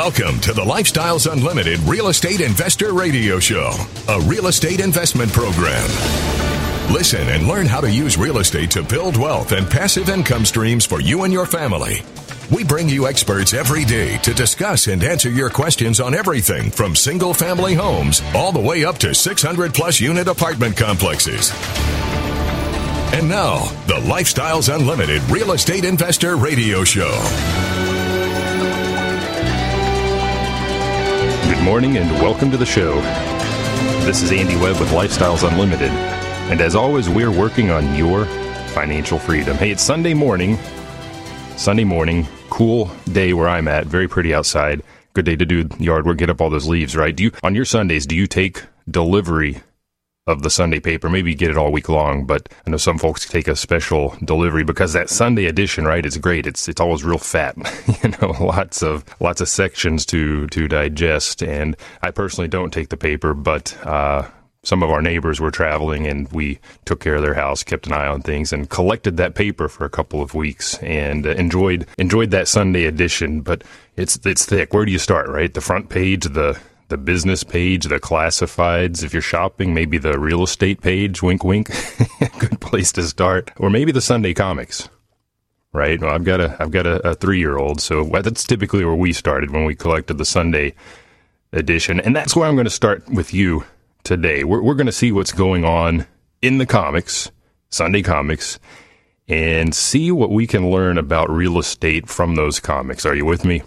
Welcome to the Lifestyles Unlimited Real Estate Investor Radio Show, a real estate investment program. Listen and learn how to use real estate to build wealth and passive income streams for you and your family. We bring you experts every day to discuss and answer your questions on everything from single-family homes all the way up to 600-plus unit apartment complexes. And now, the Lifestyles Unlimited Real Estate Investor Radio Show. Good morning and welcome to the show. This is Andy Webb with Lifestyles Unlimited. And as always, we're working on your financial freedom. Hey, it's Sunday morning, cool day where I'm at, very pretty outside. Good day to do yard work, get up all those leaves, right? On your Sundays, do you take delivery of the Sunday paper? Maybe get it all week long, but I know some folks take a special delivery because that Sunday edition, right, it's great. It's always real fat, lots of sections to digest. And I personally don't take the paper, but some of our neighbors were traveling and we took care of their house, kept an eye on things, and collected that paper for a couple of weeks and enjoyed that Sunday edition. But it's thick. Where do you start, right? The front page, the business page, the classifieds. If you're shopping, maybe the real estate page, wink, wink, good place to start. Or maybe the Sunday comics, right? Well, I've got a 3-year-old, so that's typically where we started when we collected the Sunday edition. And that's where I'm going to start with you today. We're going to see what's going on in the comics, Sunday comics, and see what we can learn about real estate from those comics. Are you with me?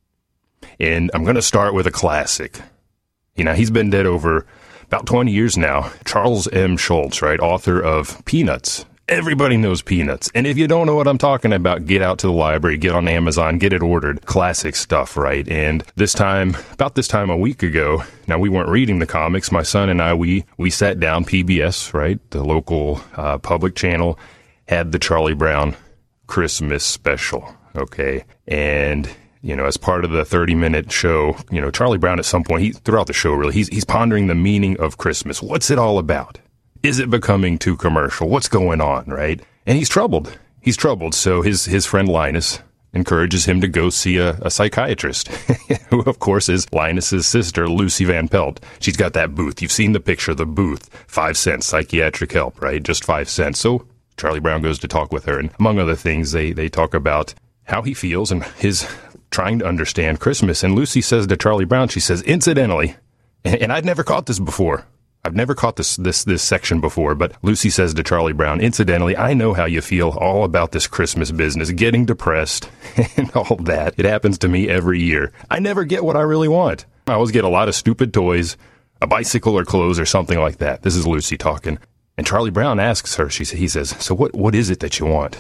And I'm going to start with a classic. He's been dead over about 20 years now. Charles M. Schulz, right? Author of Peanuts. Everybody knows Peanuts. And if you don't know what I'm talking about, get out to the library, get on Amazon, get it ordered. Classic stuff, right? And about this time a week ago, now we weren't reading the comics. My son and I, we sat down, PBS, right? The local public channel had the Charlie Brown Christmas special, okay? And as part of the 30-minute show, Charlie Brown at some point, throughout the show, really, he's pondering the meaning of Christmas. What's it all about? Is it becoming too commercial? What's going on, right? And he's troubled. So his friend Linus encourages him to go see a psychiatrist, who, of course, is Linus's sister, Lucy Van Pelt. She's got that booth. You've seen the picture, the booth, 5 cents, psychiatric help, right? Just 5 cents. So Charlie Brown goes to talk with her, and among other things, they talk about how he feels and his trying to understand Christmas. And Lucy says to Charlie Brown, she says, incidentally, and I'd never caught this before. I've never caught this section before, but Lucy says to Charlie Brown, incidentally, I know how you feel all about this Christmas business, getting depressed and all that. It happens to me every year. I never get what I really want. I always get a lot of stupid toys, a bicycle or clothes or something like that. This is Lucy talking. And Charlie Brown asks her, he says, so what is it that you want?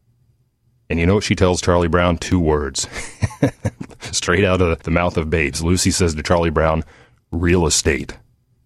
And you know what she tells Charlie Brown? 2 words. Straight out of the mouth of babes. Lucy says to Charlie Brown, real estate.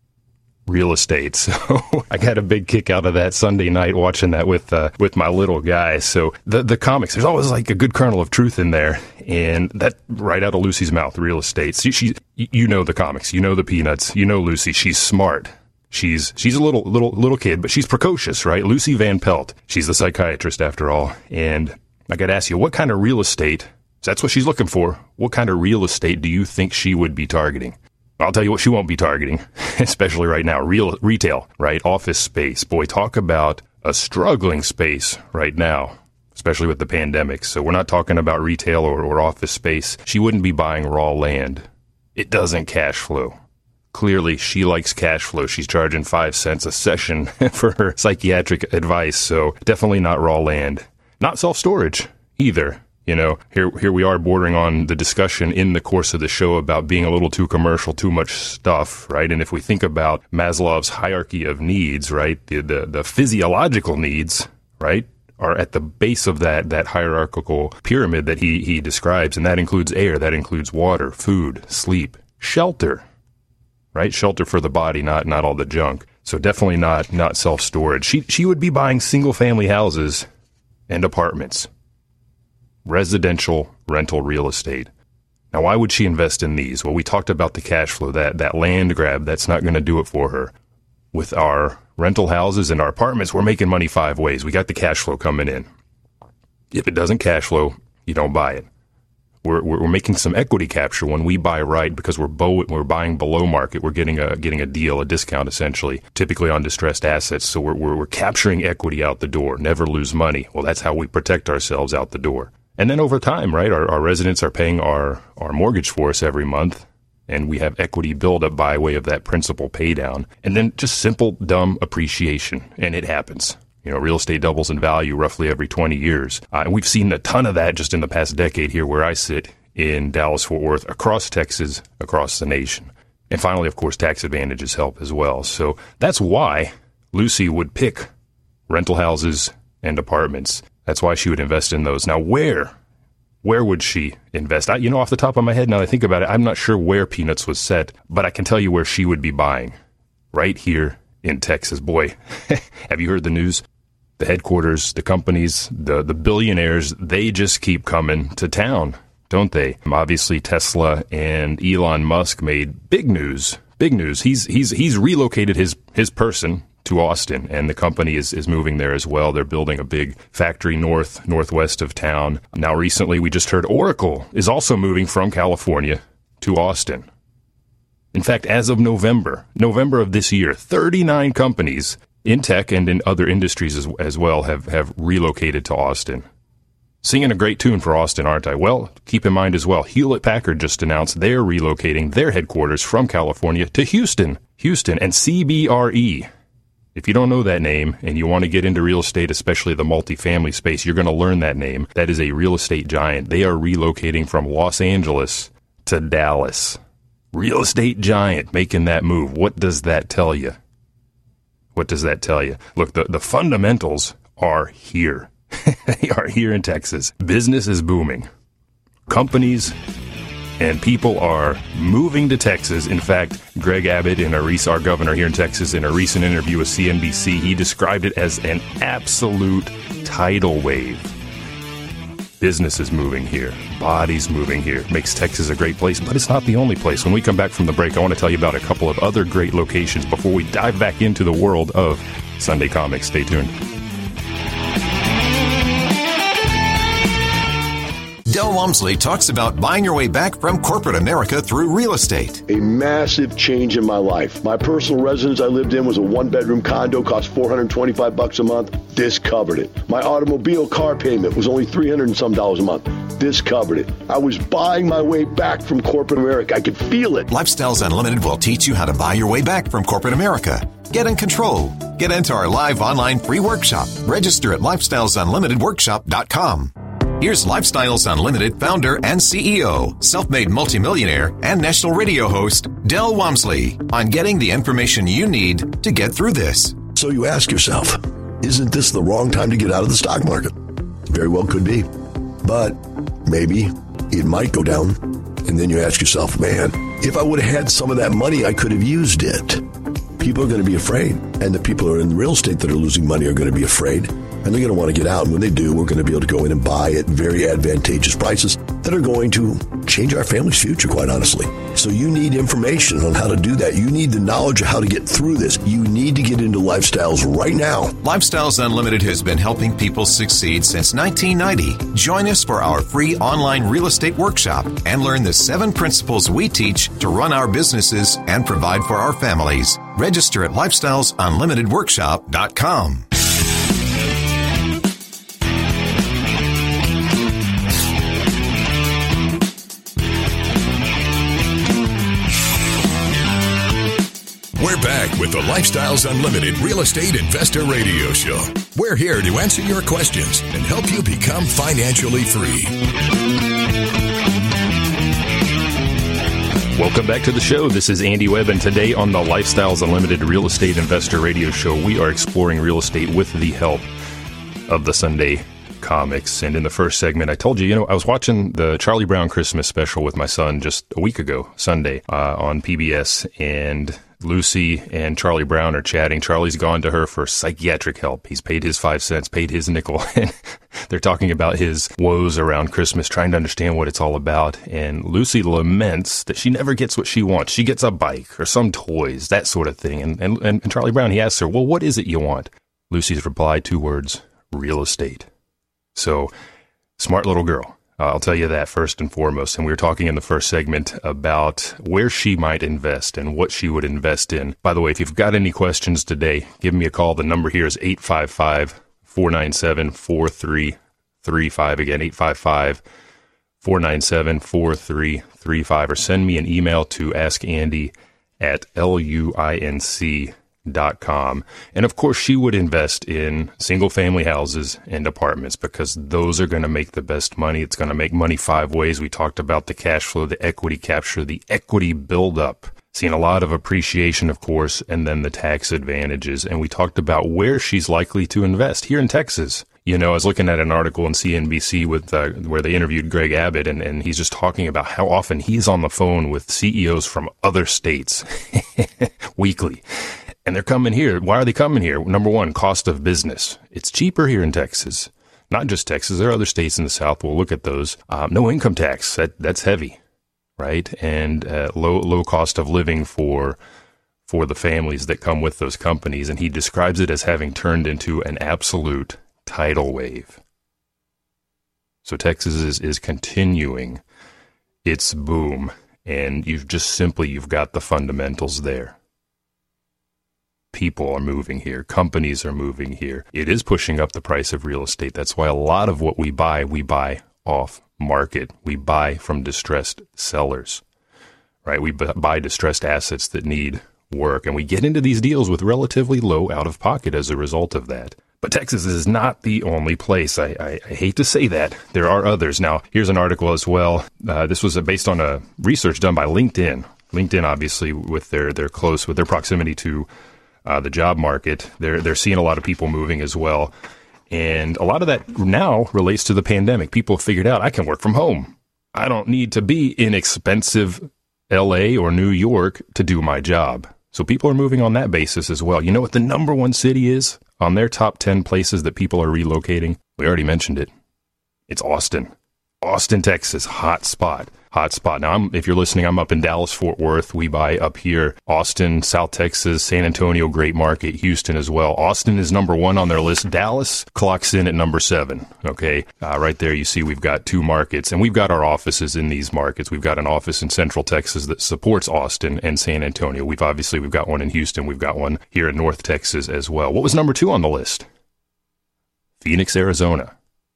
Real estate. So I got a big kick out of that Sunday night watching that with my little guy. So the comics, there's always like a good kernel of truth in there. And that right out of Lucy's mouth, real estate. She you know the comics, you know the Peanuts, you know Lucy. She's smart. She's a little kid, but she's precocious, right? Lucy Van Pelt. She's the psychiatrist after all. And I got to ask you, what kind of real estate, that's what she's looking for, what kind of real estate do you think she would be targeting? I'll tell you what she won't be targeting, especially right now, retail, right? Office space. Boy, talk about a struggling space right now, especially with the pandemic. So we're not talking about retail or office space. She wouldn't be buying raw land. It doesn't cash flow. Clearly, she likes cash flow. She's charging 5 cents a session for her psychiatric advice, so definitely not raw land. Not self-storage either. Here we are bordering on the discussion in the course of the show about being a little too commercial, too much stuff, right? And if we think about Maslow's hierarchy of needs, right, the physiological needs, right, are at the base of that hierarchical pyramid that he describes, and that includes air, that includes water, food, sleep, shelter, right? Shelter for the body, not all the junk. So definitely not self-storage. She would be buying single-family houses and apartments. Residential rental real estate. Now, why would she invest in these? Well, we talked about the cash flow, that land grab, that's not going to do it for her. With our rental houses and our apartments, we're making money 5 ways. We got the cash flow coming in. If it doesn't cash flow, you don't buy it. we're making some equity capture when we buy right because we're buying below market. We're getting a deal, a discount essentially, typically on distressed assets. So we're capturing equity out the door. Never lose money. Well, that's how we protect ourselves out the door. And then over time, right, our residents are paying our mortgage for us every month, and we have equity buildup by way of that principal pay down. And then just simple, dumb appreciation, and it happens. You know, real estate doubles in value roughly every 20 years. And we've seen a ton of that just in the past decade here where I sit in Dallas-Fort Worth, across Texas, across the nation. And finally, of course, tax advantages help as well. So that's why Lucy would pick rental houses and apartments. That's why she would invest in those. Now, where would she invest? Off the top of my head, now that I think about it, I'm not sure where Peanuts was set, but I can tell you where she would be buying. Right here in Texas. Boy, have you heard the news? The headquarters, the companies, the billionaires, they just keep coming to town, don't they? Obviously, Tesla and Elon Musk made big news. Big news. He's relocated his person to Austin, and the company is moving there as well. They're building a big factory northwest of town. Now, recently, we just heard Oracle is also moving from California to Austin. In fact, as of November of this year, 39 companies in tech and in other industries as well have relocated to Austin. Singing a great tune for Austin, aren't I? Well, keep in mind as well, Hewlett-Packard just announced they're relocating their headquarters from California to Houston. And CBRE. If you don't know that name and you want to get into real estate, especially the multifamily space, you're going to learn that name. That is a real estate giant. They are relocating from Los Angeles to Dallas. Real estate giant making that move. What does that tell you? What does that tell you? Look, the fundamentals are here. They are here in Texas. Business is booming. Companies and people are moving to Texas. In fact, Greg Abbott, our governor here in Texas, in a recent interview with CNBC, he described it as an absolute tidal wave. Business is moving here. Bodies moving here. Makes Texas a great place, but it's not the only place. When we come back from the break, I want to tell you about a couple of other great locations before we dive back into the world of Sunday Comics. Stay tuned. Del Walmsley talks about buying your way back from corporate America through real estate. A massive change in my life. My personal residence I lived in was a one-bedroom condo, cost $425 a month. This covered it. My automobile car payment was only $300 and some a month. This covered it. I was buying my way back from corporate America. I could feel it. Lifestyles Unlimited will teach you how to buy your way back from corporate America. Get in control. Get into our live online free workshop. Register at lifestylesunlimitedworkshop.com. Here's Lifestyles Unlimited founder and CEO, self-made multimillionaire, and national radio host, Del Walmsley, on getting the information you need to get through this. So you ask yourself, isn't this the wrong time to get out of the stock market? Very well could be. But maybe it might go down. And then you ask yourself, man, if I would have had some of that money, I could have used it. People are going to be afraid. And the people who are in real estate that are losing money are going to be afraid. And they're going to want to get out. And when they do, we're going to be able to go in and buy at very advantageous prices that are going to change our family's future, quite honestly. So you need information on how to do that. You need the knowledge of how to get through this. You need to get into Lifestyles right now. Lifestyles Unlimited has been helping people succeed since 1990. Join us for our free online real estate workshop and learn the 7 principles we teach to run our businesses and provide for our families. Register at lifestylesunlimitedworkshop.com. We're back with the Lifestyles Unlimited Real Estate Investor Radio Show. We're here to answer your questions and help you become financially free. Welcome back to the show. This is Andy Webb, and today on the Lifestyles Unlimited Real Estate Investor Radio Show, we are exploring real estate with the help of the Sunday Comics. And in the first segment, I told you, I was watching the Charlie Brown Christmas special with my son just a week ago, Sunday, on PBS, and Lucy and Charlie Brown are chatting. Charlie's gone to her for psychiatric help. He's paid his 5 cents, paid his nickel. And they're talking about his woes around Christmas, trying to understand what it's all about. And Lucy laments that she never gets what she wants. She gets a bike or some toys, that sort of thing. And Charlie Brown, he asks her, well, what is it you want? Lucy's reply, 2 words, real estate. So, smart little girl. I'll tell you that first and foremost. And we were talking in the first segment about where she might invest and what she would invest in. By the way, if you've got any questions today, give me a call. The number here is 855-497-4335. Again, 855-497-4335. Or send me an email to askandy@luinc.com. And of course, she would invest in single family houses and apartments because those are going to make the best money. It's going to make money 5 ways. We talked about the cash flow, the equity capture, the equity buildup, seeing a lot of appreciation, of course, and then the tax advantages. And we talked about where she's likely to invest here in Texas. You know, I was looking at an article in CNBC with where they interviewed Greg Abbott, and he's just talking about how often he's on the phone with CEOs from other states weekly. And they're coming here. Why are they coming here? Number one, cost of business. It's cheaper here in Texas. Not just Texas. There are other states in the South. We'll look at those. No income tax. That's heavy, right? And low cost of living for the families that come with those companies. And he describes it as having turned into an absolute tidal wave. So Texas is continuing its boom. And you've got the fundamentals there. People are moving here. Companies are moving here. It is pushing up the price of real estate. That's why a lot of what we buy off market. We buy from distressed sellers, right? We buy distressed assets that need work, and we get into these deals with relatively low out of pocket as a result of that. But Texas is not the only place. I hate to say that. There are others. Now, here's an article as well. This was based on a research done by LinkedIn. LinkedIn, obviously, with their proximity to the job market, they're seeing a lot of people moving as well. And a lot of that now relates to the pandemic. People have figured out I can work from home. I don't need to be in expensive LA or New York to do my job. So people are moving on that basis as well. You know what the number one city is on their top 10 places that people are relocating? We already mentioned it. It's Austin. Austin, Texas, hot spot. Now, if you're listening, I'm up in Dallas, Fort Worth. We buy up here. Austin, South Texas, San Antonio, great market. Houston as well. Austin is number 1 on their list. Dallas clocks in at number 7. Okay. Right there, you see we've got 2 markets, and we've got our offices in these markets. We've got an office in Central Texas that supports Austin and San Antonio. We've got one in Houston. We've got one here in North Texas as well. What was number 2 on the list? Phoenix, Arizona.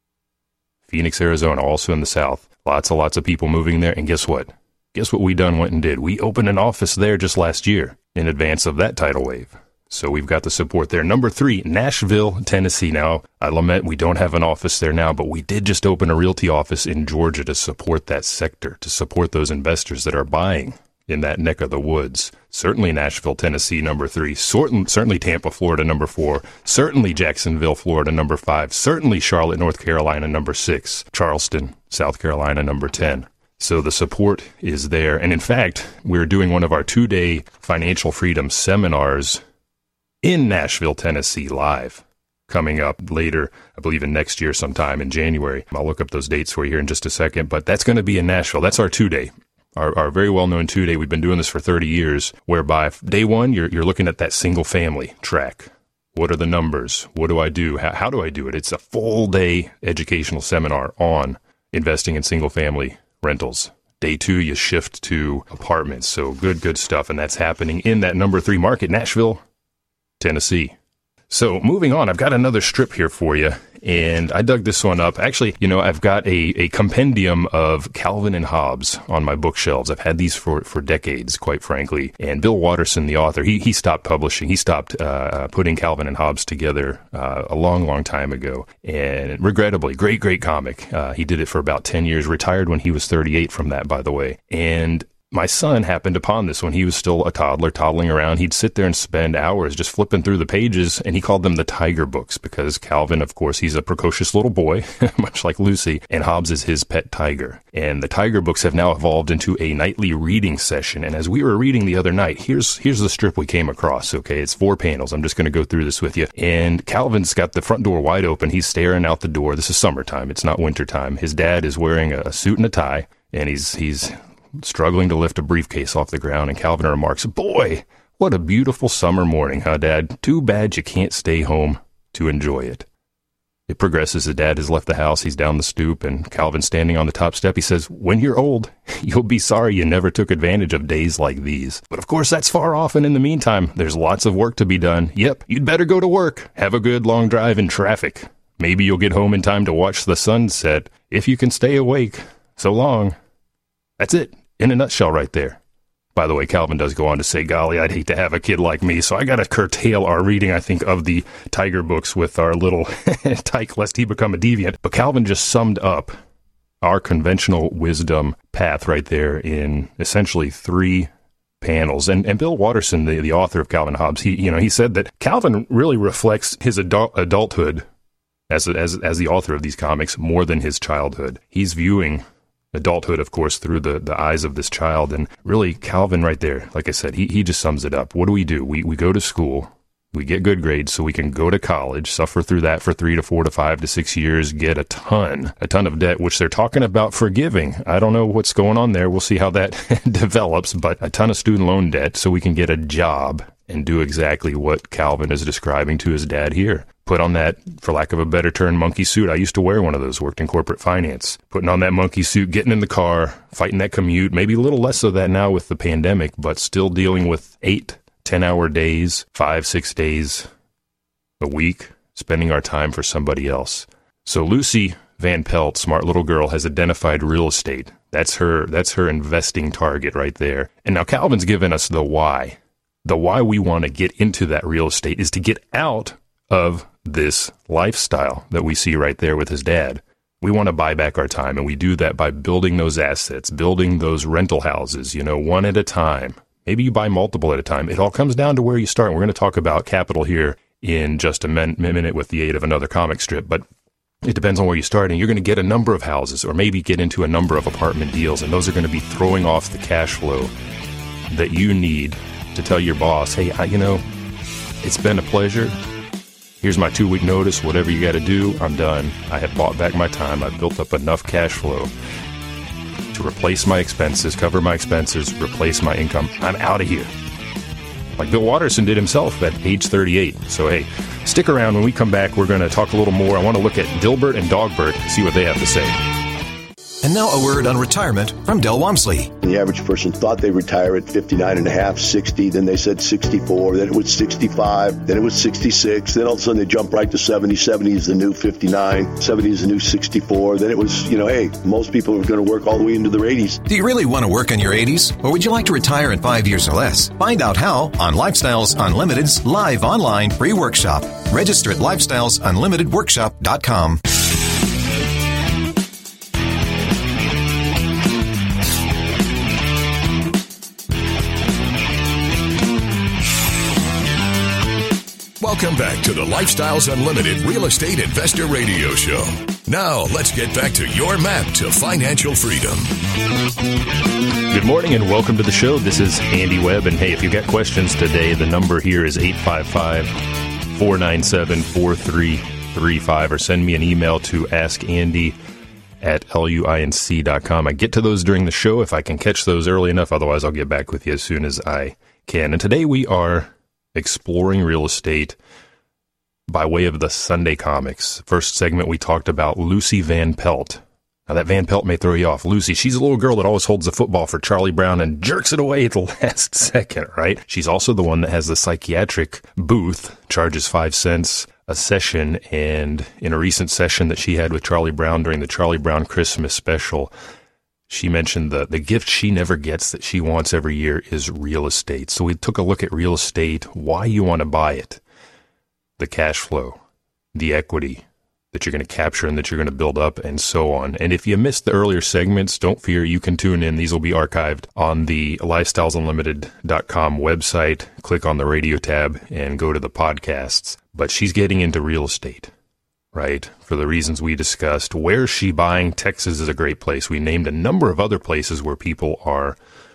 Phoenix, Arizona, also in the South. Lots of people moving there. And guess what? Guess what we went and did? We opened an office there just last year in advance of that tidal wave. So we've got the support there. Number 3, Nashville, Tennessee. Now, I lament we don't have an office there now, but we did just open a realty office in Georgia to support that sector, to support those investors that are buying in that neck of the woods. Certainly Nashville, Tennessee, number 3. Certainly Tampa, Florida, number 4. Certainly Jacksonville, Florida, number 5. Certainly Charlotte, North Carolina, number 6. Charleston, South Carolina, number 10. So the support is there. And in fact, we're doing one of our 2-day financial freedom seminars in Nashville, Tennessee, live, coming up later, I believe in next year sometime in January. I'll look up those dates for you here in just a second, but that's going to be in Nashville. That's our 2-day. Our very well-known 2-day. We've been doing this for 30 years, whereby day 1, you're looking at that single-family track. What are the numbers? What do I do? How do I do it? It's a full-day educational seminar on investing in single-family rentals. Day 2, you shift to apartments. So good stuff. And that's happening in that number 3 market, Nashville, Tennessee. So moving on, I've got another strip here for you, and I dug this one up. Actually, I've got a compendium of Calvin and Hobbes on my bookshelves. I've had these for decades, quite frankly. And Bill Watterson, the author, he stopped publishing. He stopped putting Calvin and Hobbes together a long time ago. And regrettably, great comic. He did it for about 10 years, retired when he was 38 from that, by the way. And my son happened upon this when he was still a toddler, toddling around. He'd sit there and spend hours just flipping through the pages, and he called them the Tiger books because Calvin, of course, he's a precocious little boy, much like Lucy, and Hobbes is his pet tiger. And the Tiger books have now evolved into a nightly reading session. And as we were reading the other night, here's the strip we came across, okay? It's 4 panels. I'm just going to go through this with you. And Calvin's got the front door wide open. He's staring out the door. This is summertime. It's not wintertime. His dad is wearing a suit and a tie, and he's struggling to lift a briefcase off the ground, and Calvin remarks, "Boy, what a beautiful summer morning, huh, Dad? Too bad you can't stay home to enjoy it." It progresses. His dad has left the house. He's down the stoop, and Calvin's standing on the top step. He says, when you're old, you'll be sorry you never took advantage of days like these. But of course, that's far off, and in the meantime, there's lots of work to be done. Yep, you'd better go to work. Have a good long drive in traffic. Maybe you'll get home in time to watch the sunset, if you can stay awake. So long. That's it, in a nutshell right there. By the way, Calvin does go on to say, golly, I'd hate to have a kid like me, so I got to curtail our reading, I think, of the Tiger books with our little tyke, lest he become a deviant. But Calvin just summed up our conventional wisdom path right there in essentially 3 panels. And Bill Watterson, the author of Calvin Hobbes, he said that Calvin really reflects his adulthood as the author of these comics more than his childhood. He's viewing adulthood, of course, through the eyes of this child. And really, Calvin right there, like I said, he just sums it up. What do? We go to school, we get good grades so we can go to college, suffer through that for 3 to 4 to 5 to 6 years, get a ton of debt, which they're talking about forgiving. I don't know what's going on there. We'll see how that develops, but a ton of student loan debt so we can get a job and do exactly what Calvin is describing to his dad here. Put on that, for lack of a better term, monkey suit. I used to wear one of those, worked in corporate finance. Putting on that monkey suit, getting in the car, fighting that commute, maybe a little less of that now with the pandemic, but still dealing with 8, 10-hour days, 5, 6 days a week, spending our time for somebody else. So Lucy Van Pelt, smart little girl, has identified real estate. That's her investing target right there. And now Calvin's given us the why. The why we want to get into that real estate is to get out of this lifestyle that we see right there with his dad. We want to buy back our time, and we do that by building those assets, building those rental houses, one at a time. Maybe you buy multiple at a time. It all comes down to where you start. We're going to talk about capital here in just a minute with the aid of another comic strip, but it depends on where you start, and you're going to get a number of houses or maybe get into a number of apartment deals, and those are going to be throwing off the cash flow that you need to tell your boss, hey, it's been a pleasure. Here's my 2-week notice. Whatever you got to do, I'm done. I have bought back my time. I've built up enough cash flow to replace my expenses, cover my expenses, replace my income. I'm out of here. Like Bill Watterson did himself at age 38. So, hey, stick around. When we come back, we're going to talk a little more. I want to look at Dilbert and Dogbert, see what they have to say. And now a word on retirement from Del Walmsley. The average person thought they'd retire at 59 and a half, 60, then they said 64, then it was 65, then it was 66, then all of a sudden they jumped right to 70. 70 is the new 59, 70 is the new 64. Then it was, hey, most people are going to work all the way into their 80s. Do you really want to work in your 80s? Or would you like to retire in 5 years or less? Find out how on Lifestyles Unlimited's live online free workshop. Register at lifestylesunlimitedworkshop.com. Welcome back to the Lifestyles Unlimited Real Estate Investor Radio Show. Now, let's get back to your map to financial freedom. Good morning and welcome to the show. This is Andy Webb. And hey, if you've got questions today, the number here is 855-497-4335, or send me an email to askandy@luinc.com. I get to those during the show if I can catch those early enough. Otherwise, I'll get back with you as soon as I can. And today we are exploring real estate by way of the Sunday comics. First segment, we talked about Lucy Van Pelt. Now, that Van Pelt may throw you off. Lucy, she's a little girl that always holds the football for Charlie Brown and jerks it away at the last second, right? She's also the one that has the psychiatric booth, charges 5 cents a session, and in a recent session that she had with Charlie Brown during the Charlie Brown Christmas special, she mentioned the gift she never gets that she wants every year is real estate. So we took a look at real estate, why you want to buy it, the cash flow, the equity that you're going to capture and that you're going to build up, and so on. And if you missed the earlier segments, don't fear, you can tune in. These will be archived on the lifestylesunlimited.com website. Click on the radio tab and go to the podcasts. But she's getting into real estate, right? For the reasons we discussed. Where is she buying? Texas is a great place. We named a number of other places where people are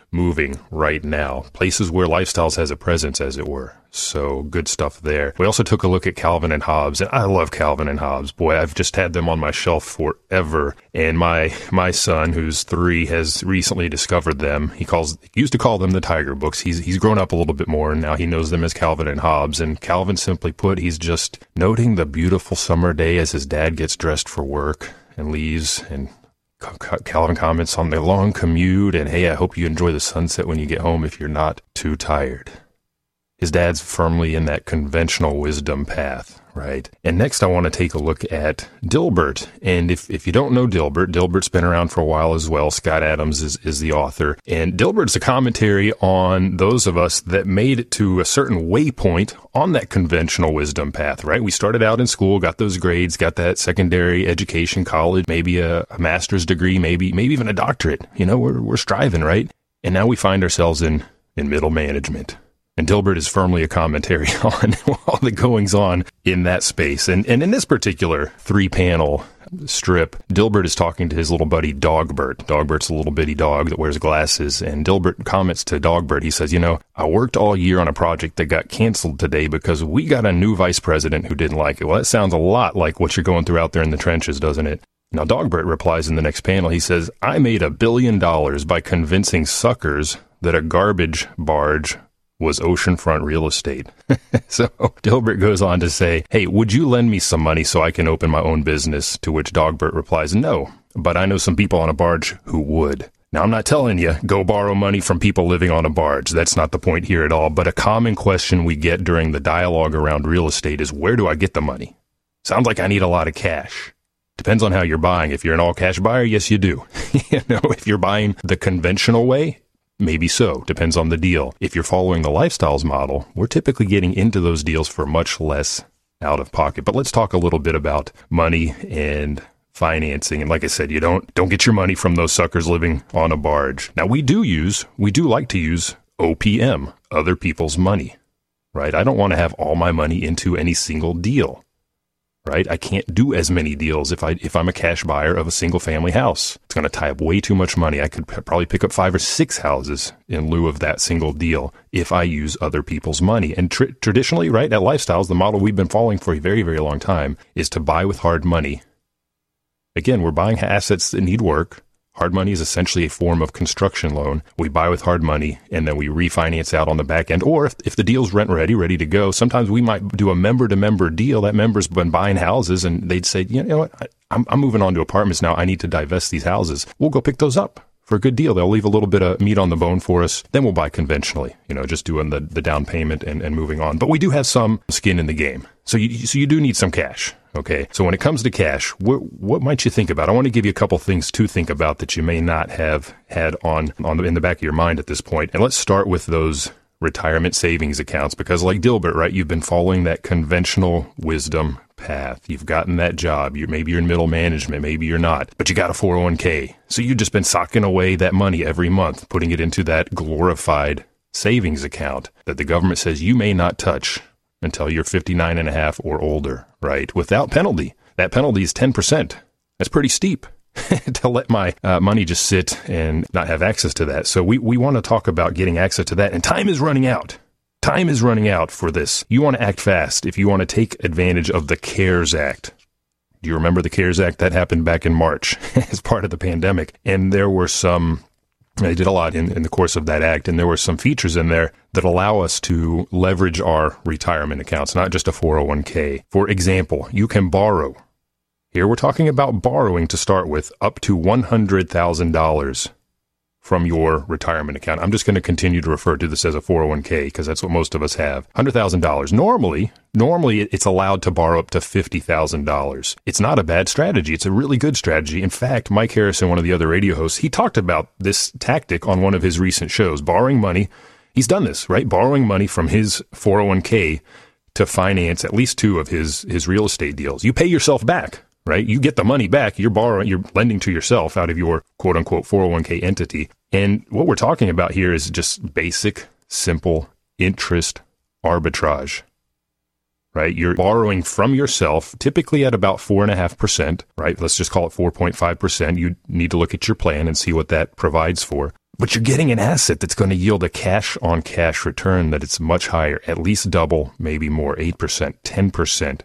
moving right now. Places where Lifestyles has a presence, as it were. So good stuff there. We also took a look at Calvin and Hobbes, and I love Calvin and Hobbes. Boy, I've just had them on my shelf forever. And my son, who's 3, has recently discovered them. He used to call them the Tiger books. He's grown up a little bit more, and now he knows them as Calvin and Hobbes. And Calvin, simply put, he's just noting the beautiful summer day as his dad gets dressed for work and leaves, and Calvin comments on the long commute, and hey, I hope you enjoy the sunset when you get home if you're not too tired. His dad's firmly in that conventional wisdom path, right? And next I want to take a look at Dilbert. And if you don't know Dilbert's been around for a while as well. Scott Adams is the author. And Dilbert's a commentary on those of us that made it to a certain waypoint on that conventional wisdom path, right? We started out in school, got those grades, got that secondary education, college, maybe a master's degree, maybe even a doctorate. You know, we're striving, right? And now we find ourselves in middle management. And Dilbert is firmly a commentary on all the goings on in that space. And in this particular 3-panel strip, Dilbert is talking to his little buddy Dogbert. Dogbert's a little bitty dog that wears glasses. And Dilbert comments to Dogbert. He says, I worked all year on a project that got canceled today because we got a new vice president who didn't like it. Well, that sounds a lot like what you're going through out there in the trenches, doesn't it? Now, Dogbert replies in the next panel. He says, I made $1 billion by convincing suckers that a garbage barge was oceanfront real estate. So Dilbert goes on to say, hey, would you lend me some money so I can open my own business? To which Dogbert replies, no, but I know some people on a barge who would. Now, I'm not telling you, go borrow money from people living on a barge. That's not the point here at all. But a common question we get during the dialogue around real estate is, where do I get the money? Sounds like I need a lot of cash. Depends on how you're buying. If you're an all-cash buyer, yes, you do. If you're buying the conventional way, maybe so. Depends on the deal. If you're following the Lifestyles model, we're typically getting into those deals for much less out of pocket. But let's talk a little bit about money and financing. And like I said, you don't get your money from those suckers living on a barge. Now, we do like to use OPM, other people's money, right? I don't want to have all my money into any single deal. Right? I can't do as many deals if I'm a cash buyer of a single family house. It's going to tie up way too much money. I could probably pick up 5 or 6 houses in lieu of that single deal if I use other people's money. And traditionally, right, at Lifestyles, the model we've been following for a very, very long time is to buy with hard money. Again, we're buying assets that need work. Hard money is essentially a form of construction loan. We buy with hard money, and then we refinance out on the back end. Or if the deal's rent ready to go, sometimes we might do a member-to-member deal. That member's been buying houses, and they'd say, you know what, I'm moving on to apartments now. I need to divest these houses. We'll go pick those up for a good deal. They'll leave a little bit of meat on the bone for us. Then we'll buy conventionally, just doing the down payment and moving on. But we do have some skin in the game. So you do need some cash. Okay, so when it comes to cash, what might you think about? I want to give you a couple things to think about that you may not have had in the back of your mind at this point. And let's start with those retirement savings accounts, because like Dilbert, right, you've been following that conventional wisdom path. You've gotten that job. Maybe you're in middle management, maybe you're not, but you got a 401k. So you've just been socking away that money every month, putting it into that glorified savings account that the government says you may not touch until you're 59 and a half or older, right? Without penalty. That penalty is 10%. That's pretty steep to let my money just sit and not have access to that. So we want to talk about getting access to that. And time is running out. Time is running out for this. You want to act fast if you want to take advantage of the CARES Act. Do you remember the CARES Act? That happened back in March as part of the pandemic. And there were they did a lot in the course of that act, and there were some features in there that allow us to leverage our retirement accounts, not just a 401k. For example, you can borrow. Here we're talking about borrowing to start with up to $100,000 from your retirement account. I'm just going to continue to refer to this as a 401k because that's what most of us have. $100,000. Normally it's allowed to borrow up to $50,000. It's not a bad strategy. It's a really good strategy. In fact, Mike Harrison, one of the other radio hosts, he talked about this tactic on one of his recent shows, borrowing money. He's done this, right? Borrowing money from his 401k to finance at least 2 of his real estate deals. You pay yourself back. Right? You get the money back. You're lending to yourself out of your quote unquote 401k entity. And what we're talking about here is just basic, simple interest arbitrage, right? You're borrowing from yourself, typically at about 4.5%, right? Let's just call it 4.5%. You need to look at your plan and see what that provides for. But you're getting an asset that's going to yield a cash-on-cash return that it's much higher, at least double, maybe more, 8%, 10%,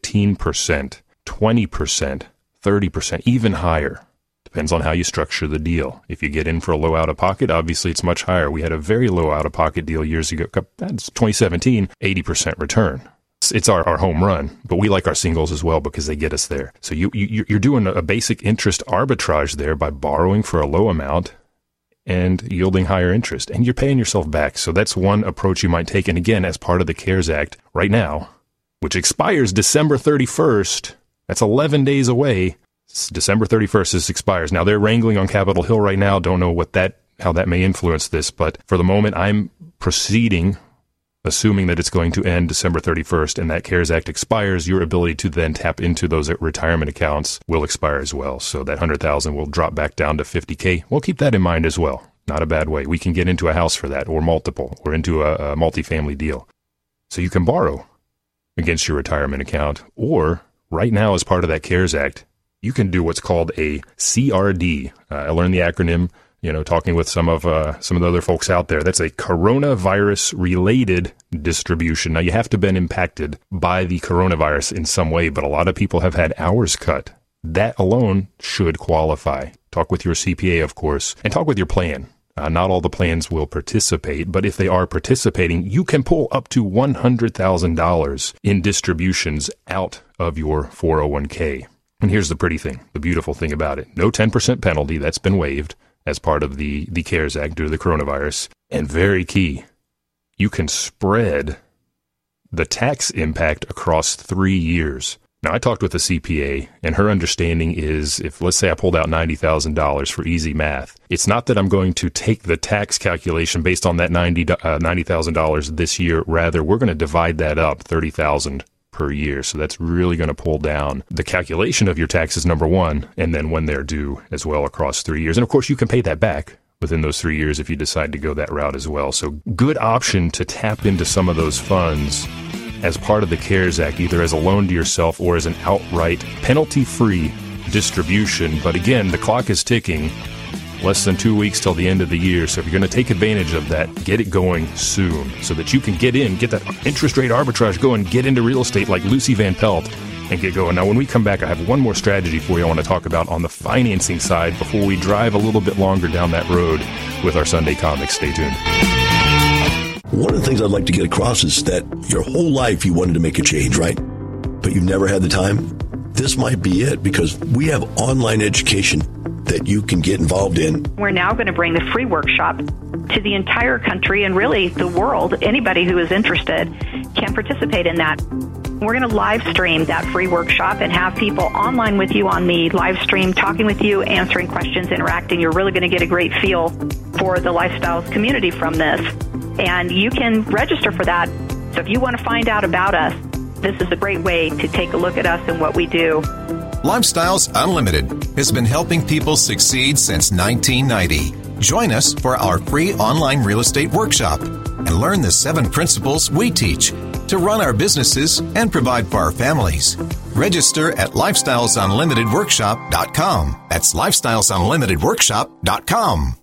15%, 20%, 30%, even higher. Depends on how you structure the deal. If you get in for a low out-of-pocket, obviously it's much higher. We had a very low out-of-pocket deal years ago. That's 2017, 80% return. It's our home run, but we like our singles as well because they get us there. So you're doing a basic interest arbitrage there by borrowing for a low amount and yielding higher interest, and you're paying yourself back. So that's one approach you might take. And again, as part of the CARES Act right now, which expires December 31st, that's 11 days away. It's December 31st, this expires. Now they're wrangling on Capitol Hill right now. Don't know how that may influence this, but for the moment, I'm proceeding, assuming that it's going to end December 31st and that CARES Act expires. Your ability to then tap into those retirement accounts will expire as well. So that $100,000 will drop back down to $50K. We'll keep that in mind as well. Not a bad way. We can get into a house for that, or multiple, or into a multifamily deal. So you can borrow against your retirement account, or right now as part of that CARES Act, you can do what's called a CRD. I learned the acronym, talking with some of the other folks out there. That's a coronavirus-related distribution. Now, you have to have been impacted by the coronavirus in some way, but a lot of people have had hours cut. That alone should qualify. Talk with your CPA, of course, and talk with your plan. Not all the plans will participate, but if they are participating, you can pull up to $100,000 in distributions out of your 401k. And here's the pretty thing, the beautiful thing about it. No 10% penalty, that's been waived as part of the CARES Act due to the coronavirus. And very key, you can spread the tax impact across 3 years. Now, I talked with a CPA, and her understanding is if, let's say I pulled out $90,000 for easy math, it's not that I'm going to take the tax calculation based on that $90,000 this year. Rather, we're going to divide that up, $30,000 per year. So that's really going to pull down the calculation of your taxes, number one, and then when they're due as well across 3 years. And of course, you can pay that back within those 3 years if you decide to go that route as well. So good option to tap into some of those funds as part of the CARES Act, either as a loan to yourself or as an outright penalty-free distribution. But again, the clock is ticking. Less than 2 weeks till the end of the year. So if you're going to take advantage of that, get it going soon so that you can get that interest rate arbitrage going, get into real estate like Lucy Van Pelt and get going. Now, when we come back, I have one more strategy for you I want to talk about on the financing side before we drive a little bit longer down that road with our Sunday Comics. Stay tuned. One of the things I'd like to get across is that your whole life you wanted to make a change, right? But you've never had the time. This might be it, because we have online education that you can get involved in. We're now going to bring the free workshop to the entire country and really the world. Anybody who is interested can participate in that. We're going to live stream that free workshop and have people online with you on the live stream, talking with you, answering questions, interacting. You're really going to get a great feel for the Lifestyles community from this. And you can register for that. So if you want to find out about us, this is a great way to take a look at us and what we do. Lifestyles Unlimited has been helping people succeed since 1990. Join us for our free online real estate workshop and learn the 7 principles we teach to run our businesses and provide for our families. Register at lifestylesunlimitedworkshop.com. That's lifestylesunlimitedworkshop.com.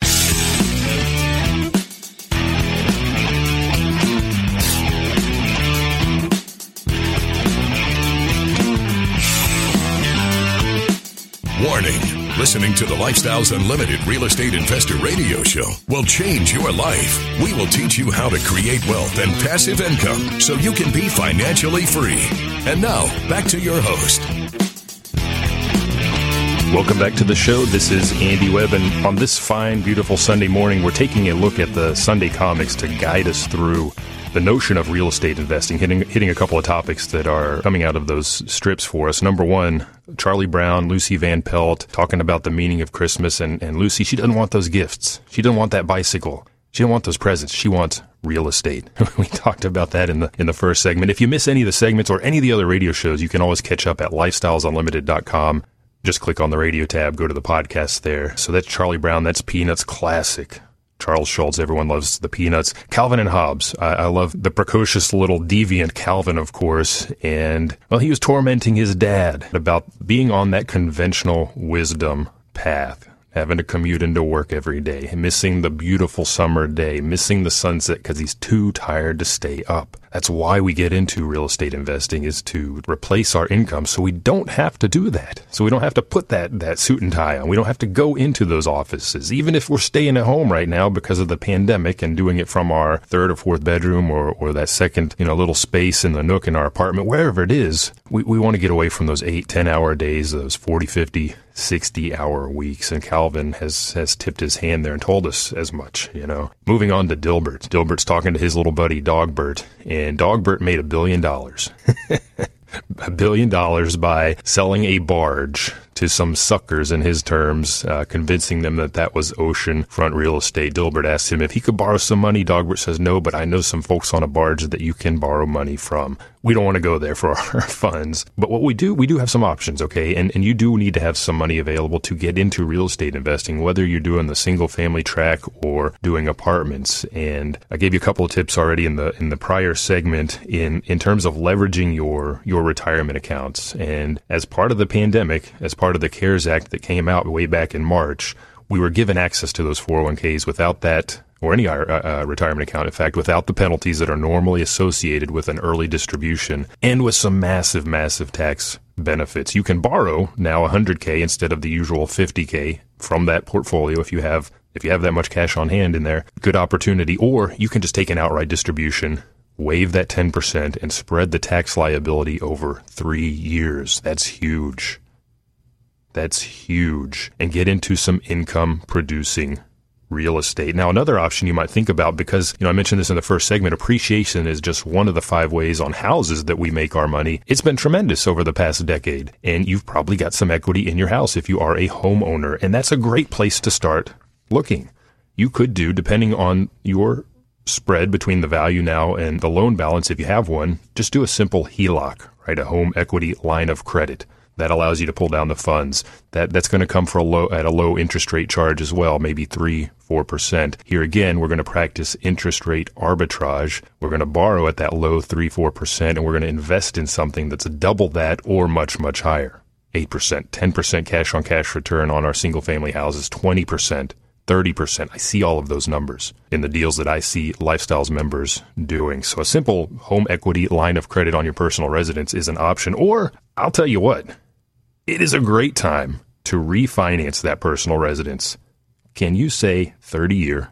Warning. Listening to the Lifestyles Unlimited Real Estate Investor Radio Show will change your life. We will teach you how to create wealth and passive income so you can be financially free. And now, back to your host. Welcome back to the show. This is Andy Webb, and on this fine, beautiful Sunday morning, we're taking a look at the Sunday Comics to guide us through the notion of real estate investing, hitting a couple of topics that are coming out of those strips for us. Number one, Charlie Brown, Lucy Van Pelt, talking about the meaning of Christmas. And Lucy, she doesn't want those gifts. She doesn't want that bicycle. She doesn't want those presents. She wants real estate. We talked about that in the first segment. If you miss any of the segments or any of the other radio shows, you can always catch up at lifestylesunlimited.com. Just click on the radio tab, go to the podcast there. So that's Charlie Brown. That's Peanuts classic. Charles Schultz, everyone loves the Peanuts. Calvin and Hobbes. I love the precocious little deviant Calvin, of course. And, well, he was tormenting his dad about being on that conventional wisdom path. having to commute into work every day, missing the beautiful summer day, missing the sunset because he's too tired to stay up. That's why we get into real estate investing, is to replace our income so we don't have to do that. So we don't have to put that suit and tie on. We don't have to go into those offices. Even if we're staying at home right now because of the pandemic and doing it from our third or fourth bedroom or that second, little space in the nook in our apartment, wherever it is, we want to get away from those 8-10 hour days, those 40, 50, 60-hour weeks, and Calvin has tipped his hand there and told us as much, Moving on to Dilbert. Dilbert's talking to his little buddy Dogbert, and Dogbert made $1 billion. $1 billion by selling a barge to some suckers, in his terms, convincing them that was oceanfront real estate. Dilbert asked him if he could borrow some money. Dogbert says no, but I know some folks on a barge that you can borrow money from. We don't want to go there for our funds. But what we do have some options, okay? And you do need to have some money available to get into real estate investing, whether you're doing the single family track or doing apartments. And I gave you a couple of tips already in the prior segment in terms of leveraging your retirement accounts. And as part of the pandemic, as part of the CARES Act that came out way back in March, we were given access to those 401ks without that, or any retirement account, in fact, without the penalties that are normally associated with an early distribution, and with some massive, massive tax benefits. You can borrow now $100K instead of the usual $50K from that portfolio if you have that much cash on hand in there. Good opportunity. Or you can just take an outright distribution, waive that 10%, and spread the tax liability over 3 years. That's huge. That's huge. And get into some income producing real estate. Now, another option you might think about, because, I mentioned this in the first segment, appreciation is just one of the 5 ways on houses that we make our money. It's been tremendous over the past decade, and you've probably got some equity in your house if you are a homeowner, and that's a great place to start looking. You could do, depending on your spread between the value now and the loan balance, if you have one, just do a simple HELOC, right? A home equity line of credit. That allows you to pull down the funds. That's going to come at a low interest rate charge as well, maybe 3-4%. Here again, we're going to practice interest rate arbitrage. We're going to borrow at that low 3-4%, and we're going to invest in something that's double that or much, much higher. 8%, 10% cash on cash return on our single family houses, 20%, 30%. I see all of those numbers in the deals that I see Lifestyles members doing. So a simple home equity line of credit on your personal residence is an option. Or I'll tell you what, it is a great time to refinance that personal residence. Can you say 30-year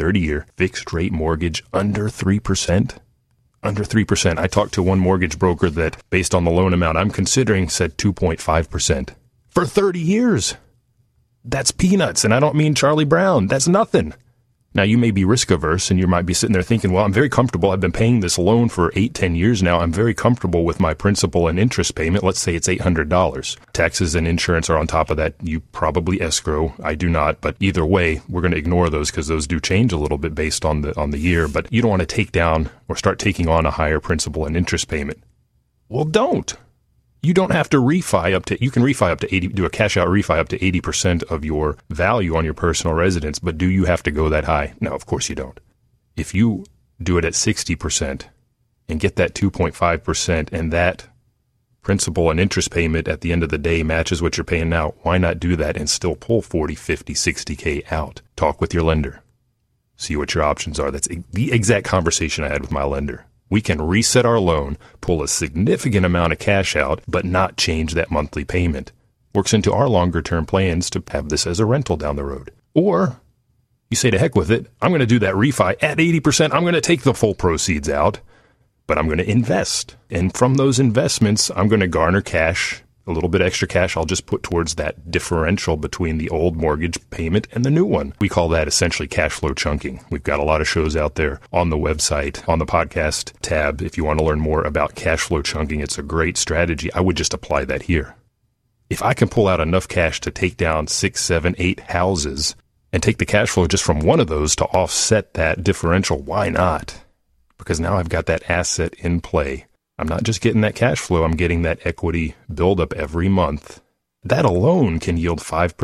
fixed rate mortgage under 3%? Under 3%. I talked to one mortgage broker that, based on the loan amount I'm considering, said 2.5% for 30 years. That's peanuts, and I don't mean Charlie Brown. That's nothing. Now, you may be risk averse, and you might be sitting there thinking, well, I'm very comfortable. I've been paying this loan for 8-10 years now. I'm very comfortable with my principal and interest payment. Let's say it's $800. Taxes and insurance are on top of that. You probably escrow. I do not. But either way, we're going to ignore those because those do change a little bit based on the year. But you don't want to take down or start taking on a higher principal and interest payment. Well, don't. You don't have to refi up to, you can refi up to 80, do a cash out refi up to 80% of your value on your personal residence, but do you have to go that high? No, of course you don't. If you do it at 60% and get that 2.5% and that principal and interest payment at the end of the day matches what you're paying now, why not do that and still pull 40, 50, 60K out? Talk with your lender. See what your options are. That's the exact conversation I had with my lender. We can reset our loan, pull a significant amount of cash out, but not change that monthly payment. Works into our longer-term plans to have this as a rental down the road. Or you say, to heck with it, I'm going to do that refi at 80%. I'm going to take the full proceeds out, but I'm going to invest. And from those investments, I'm going to garner cash, a little bit extra cash I'll just put towards that differential between the old mortgage payment and the new one. We call that essentially cash flow chunking. We've got a lot of shows out there on the website, on the podcast tab. If you want to learn more about cash flow chunking, it's a great strategy. I would just apply that here. If I can pull out enough cash to take down 6, 7, 8 houses and take the cash flow just from one of those to offset that differential, why not? Because now I've got that asset in play. I'm not just getting that cash flow, I'm getting that equity buildup every month. That alone can yield 5%,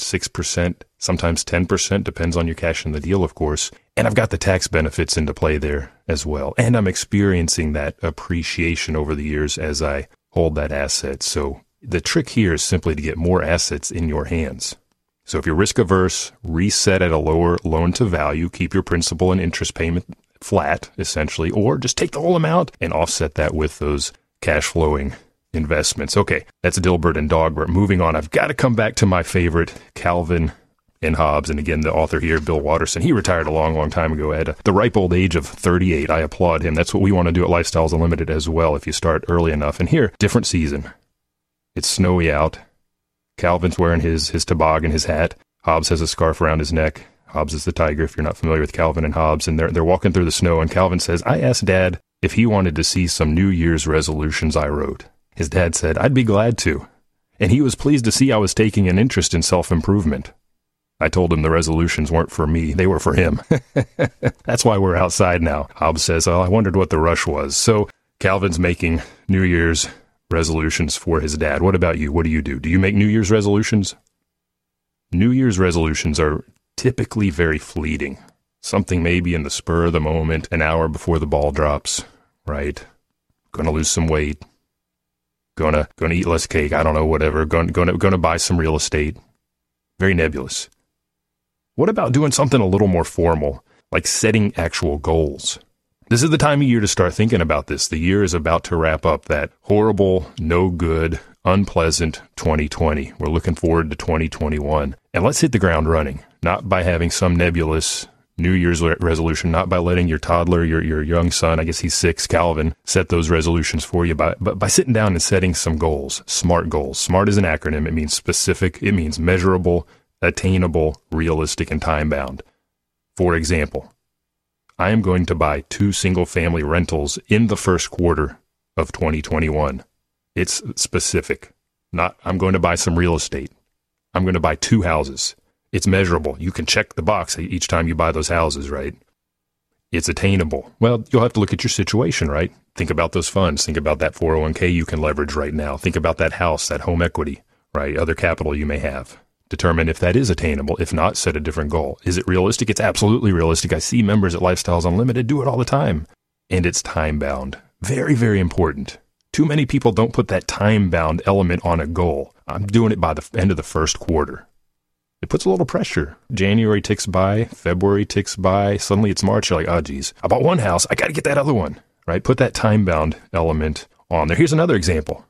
6%, sometimes 10%, depends on your cash in the deal, of course. And I've got the tax benefits into play there as well. And I'm experiencing that appreciation over the years as I hold that asset. So the trick here is simply to get more assets in your hands. So if you're risk averse, reset at a lower loan to value, keep your principal and interest payment flat, essentially, or just take the whole amount and offset that with those cash flowing investments. Okay, that's Dilbert and Dogbert. Moving on, I've got to come back to my favorite, Calvin and Hobbes. And again, the author here, Bill Watterson, he retired a long, long time ago at the ripe old age of 38. I applaud him. That's what we want to do at Lifestyles Unlimited as well if you start early enough. And here, different season. It's snowy out. Calvin's wearing his toboggan, his hat. Hobbes has a scarf around his neck. Hobbes is the tiger, if you're not familiar with Calvin and Hobbes. And they're walking through the snow, and Calvin says, I asked Dad if he wanted to see some New Year's resolutions I wrote. His dad said, I'd be glad to. And he was pleased to see I was taking an interest in self-improvement. I told him the resolutions weren't for me, they were for him. That's why we're outside now. Hobbes says, oh, I wondered what the rush was. So Calvin's making New Year's resolutions for his dad. What about you? What do you do? Do you make New Year's resolutions? New Year's resolutions are typically very fleeting. Something maybe in the spur of the moment, an hour before the ball drops, right? Gonna lose some weight. Gonna eat less cake. I don't know, whatever. Gonna buy some real estate. Very nebulous. What about doing something a little more formal, like setting actual goals? This is the time of year to start thinking about this. The year is about to wrap up, that horrible, no good, unpleasant 2020. We're looking forward to 2021. And let's hit the ground running, not by having some nebulous New Year's resolution, not by letting your toddler, your young son, I guess he's 6, Calvin, set those resolutions for you, but by sitting down and setting some goals, SMART goals. SMART is an acronym. It means specific, it means measurable, attainable, realistic, and time-bound. For example, I am going to buy 2 single-family rentals in the first quarter of 2021. It's specific. Not, I'm going to buy some real estate. I'm going to buy 2 houses. It's measurable. You can check the box each time you buy those houses, right? It's attainable. Well, you'll have to look at your situation, right? Think about those funds. Think about that 401k you can leverage right now. Think about that house, that home equity, right? Other capital you may have. Determine if that is attainable. If not, set a different goal. Is it realistic? It's absolutely realistic. I see members at Lifestyles Unlimited do it all the time. And it's time-bound. Very, very important. Too many people don't put that time-bound element on a goal. I'm doing it by the end of the first quarter. It puts a little pressure. January ticks by, February ticks by, suddenly it's March. You're like, oh, geez, I bought one house. I got to get that other one, right? Put that time-bound element on there. Here's another example.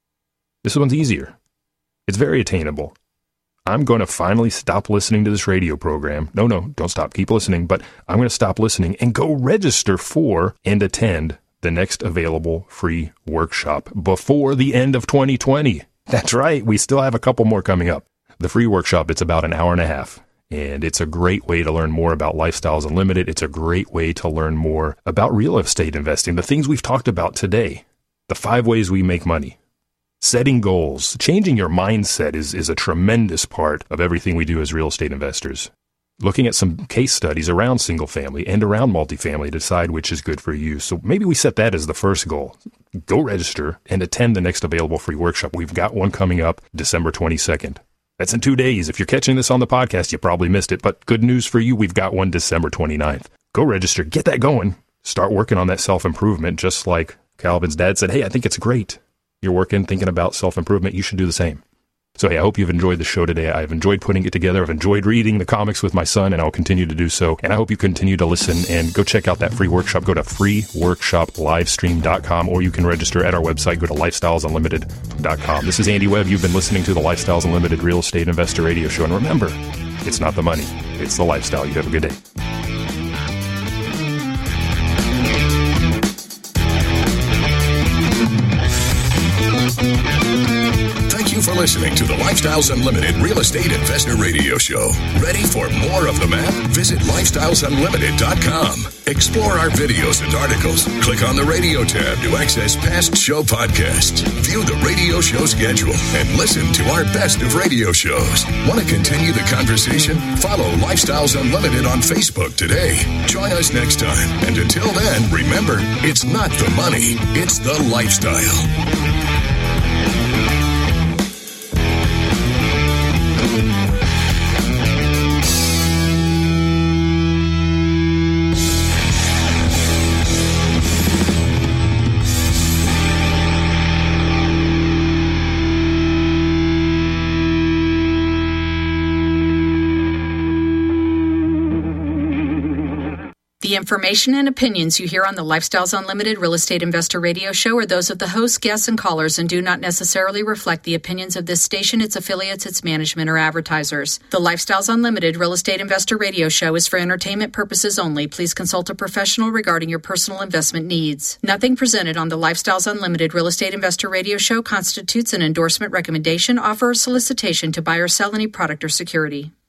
This one's easier. It's very attainable. I'm going to finally stop listening to this radio program. No, don't stop. Keep listening. But I'm going to stop listening and go register for and attend the next available free workshop before the end of 2020. That's right. We still have a couple more coming up. The free workshop, it's about an hour and a half. And it's a great way to learn more about Lifestyles Unlimited. It's a great way to learn more about real estate investing, the things we've talked about today, the 5 ways we make money. Setting goals, changing your mindset is a tremendous part of everything we do as real estate investors. Looking at some case studies around single family and around multifamily to decide which is good for you. So maybe we set that as the first goal. Go register and attend the next available free workshop. We've got one coming up December 22nd. That's in 2 days. If you're catching this on the podcast, you probably missed it. But good news for you, we've got one December 29th. Go register, get that going. Start working on that self-improvement, just like Calvin's dad said, hey, I think it's great. You're working, thinking about self-improvement, you should do the same. So, hey, I hope you've enjoyed the show today. I've enjoyed putting it together. I've enjoyed reading the comics with my son, and I'll continue to do so. And I hope you continue to listen and go check out that free workshop. Go to freeworkshoplivestream.com, or you can register at our website. Go to lifestylesunlimited.com. This is Andy Webb. You've been listening to the Lifestyles Unlimited Real Estate Investor Radio Show. And remember, it's not the money, it's the lifestyle. You have a good day. Thank you for listening to the Lifestyles Unlimited Real Estate Investor Radio Show. Ready for more of the map? Visit lifestylesunlimited.com. Explore our videos and articles. Click on the radio tab to access past show podcasts. View the radio show schedule and listen to our best of radio shows. Want to continue the conversation? Follow Lifestyles Unlimited on Facebook today. Join us next time. And until then, remember, it's not the money, it's the lifestyle. The information and opinions you hear on the Lifestyles Unlimited Real Estate Investor Radio Show are those of the hosts, guests, and callers and do not necessarily reflect the opinions of this station, its affiliates, its management, or advertisers. The Lifestyles Unlimited Real Estate Investor Radio Show is for entertainment purposes only. Please consult a professional regarding your personal investment needs. Nothing presented on the Lifestyles Unlimited Real Estate Investor Radio Show constitutes an endorsement, recommendation, offer, or solicitation to buy or sell any product or security.